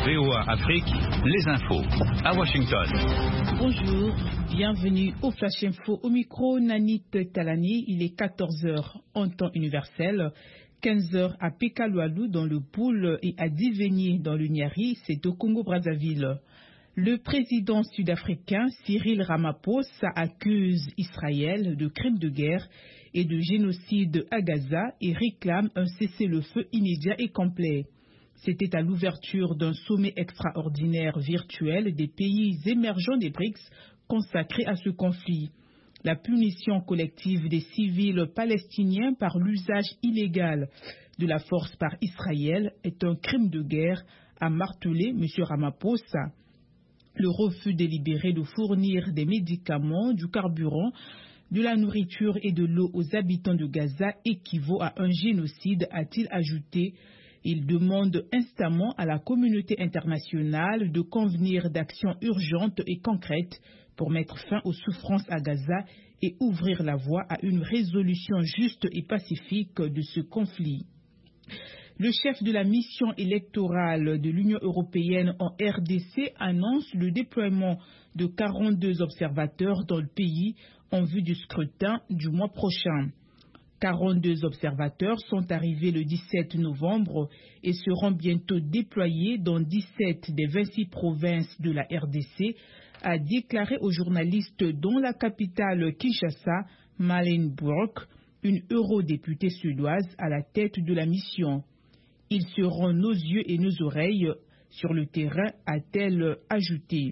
VOA Afrique, les infos. À Washington. Bonjour, bienvenue au Flash Info. Au micro, Nanit Talani, il est 14h en temps universel, 15h à Pékaloualou dans le Poul et à Diveni dans le Niari, c'est au Congo-Brazzaville. Le président sud-africain Cyril Ramaphosa accuse Israël de crimes de guerre et de génocide à Gaza et réclame un cessez-le-feu immédiat et complet. C'était à l'ouverture d'un sommet extraordinaire virtuel des pays émergents des BRICS consacré à ce conflit. La punition collective des civils palestiniens par l'usage illégal de la force par Israël est un crime de guerre, a martelé M. Ramaphosa. Le refus délibéré de fournir des médicaments, du carburant, de la nourriture et de l'eau aux habitants de Gaza équivaut à un génocide, a-t-il ajouté. Il demande instamment à la communauté internationale de convenir d'actions urgentes et concrètes pour mettre fin aux souffrances à Gaza et ouvrir la voie à une résolution juste et pacifique de ce conflit. Le chef de la mission électorale de l'Union européenne en RDC annonce le déploiement de 42 observateurs dans le pays en vue du scrutin du mois prochain. 42 observateurs sont arrivés le 17 novembre et seront bientôt déployés dans 17 des 26 provinces de la RDC, a déclaré aux journalistes dont la capitale Kinshasa, Malene Burke, une eurodéputée suédoise à la tête de la mission. Ils seront nos yeux et nos oreilles sur le terrain, a-t-elle ajouté.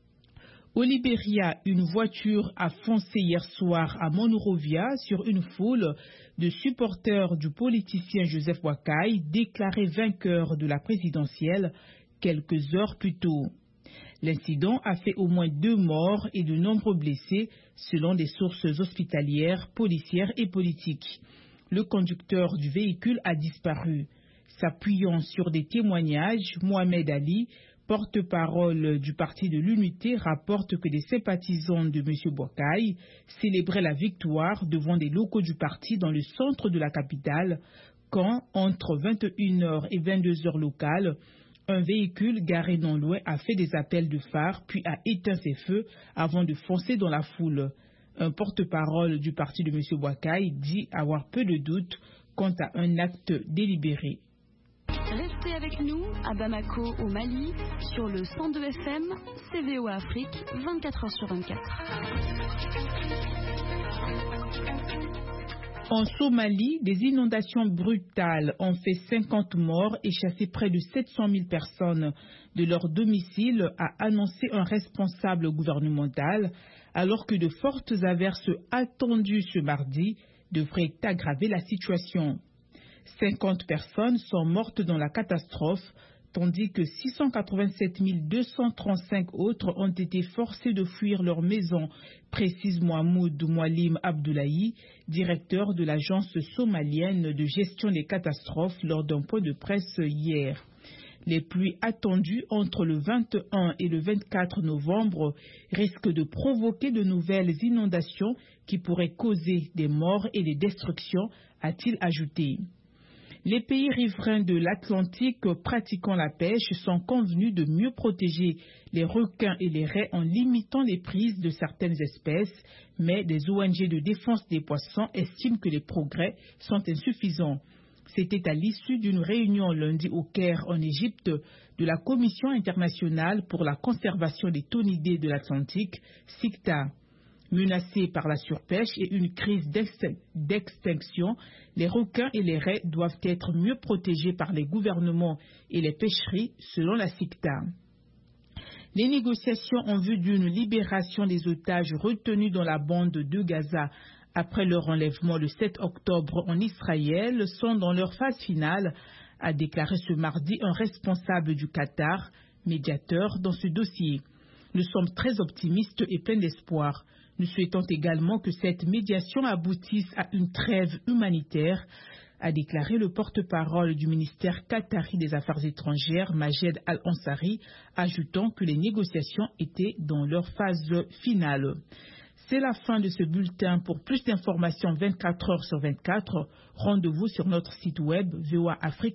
Au Libéria, une voiture a foncé hier soir à Monrovia sur une foule de supporters du politicien Joseph Boakai, déclaré vainqueur de la présidentielle quelques heures plus tôt. L'incident a fait au moins 2 morts et de nombreux blessés, selon des sources hospitalières, policières et politiques. Le conducteur du véhicule a disparu. S'appuyant sur des témoignages, Mohamed Ali, porte-parole du Parti de l'Unité, rapporte que des sympathisants de M. Boakai célébraient la victoire devant des locaux du parti dans le centre de la capitale quand, entre 21h et 22h locales, un véhicule garé non loin a fait des appels de phare puis a éteint ses feux avant de foncer dans la foule. Un porte-parole du parti de M. Boakai dit avoir peu de doutes quant à un acte délibéré. Restez avec nous à Bamako au Mali sur le 102 FM, VOA Afrique, 24h sur 24. En Somalie, des inondations brutales ont fait 50 morts et chassé près de 700 000 personnes de leur domicile, a annoncé un responsable gouvernemental, alors que de fortes averses attendues ce mardi devraient aggraver la situation. 50 personnes sont mortes dans la catastrophe, tandis que 687 235 autres ont été forcées de fuir leur maison, précise Mohamed Moualim Abdoulaye, directeur de l'agence somalienne de gestion des catastrophes, lors d'un point de presse hier. Les pluies attendues entre le 21 et le 24 novembre risquent de provoquer de nouvelles inondations qui pourraient causer des morts et des destructions, a-t-il ajouté. Les pays riverains de l'Atlantique pratiquant la pêche sont convenus de mieux protéger les requins et les raies en limitant les prises de certaines espèces, mais des ONG de défense des poissons estiment que les progrès sont insuffisants. C'était à l'issue d'une réunion lundi au Caire en Égypte de la Commission internationale pour la conservation des thonidés de l'Atlantique, CICTA. Menacés par la surpêche et une crise d'extinction, les requins et les raies doivent être mieux protégés par les gouvernements et les pêcheries, selon la CICTA. Les négociations en vue d'une libération des otages retenus dans la bande de Gaza après leur enlèvement le 7 octobre en Israël sont dans leur phase finale, a déclaré ce mardi un responsable du Qatar, médiateur dans ce dossier. Nous sommes très optimistes et pleins d'espoir. Nous souhaitons également que cette médiation aboutisse à une trêve humanitaire, a déclaré le porte-parole du ministère qatari des Affaires étrangères, Majed Al-Ansari, ajoutant que les négociations étaient dans leur phase finale. C'est la fin de ce bulletin. Pour plus d'informations 24 heures sur 24, rendez-vous sur notre site web VOA Afrique.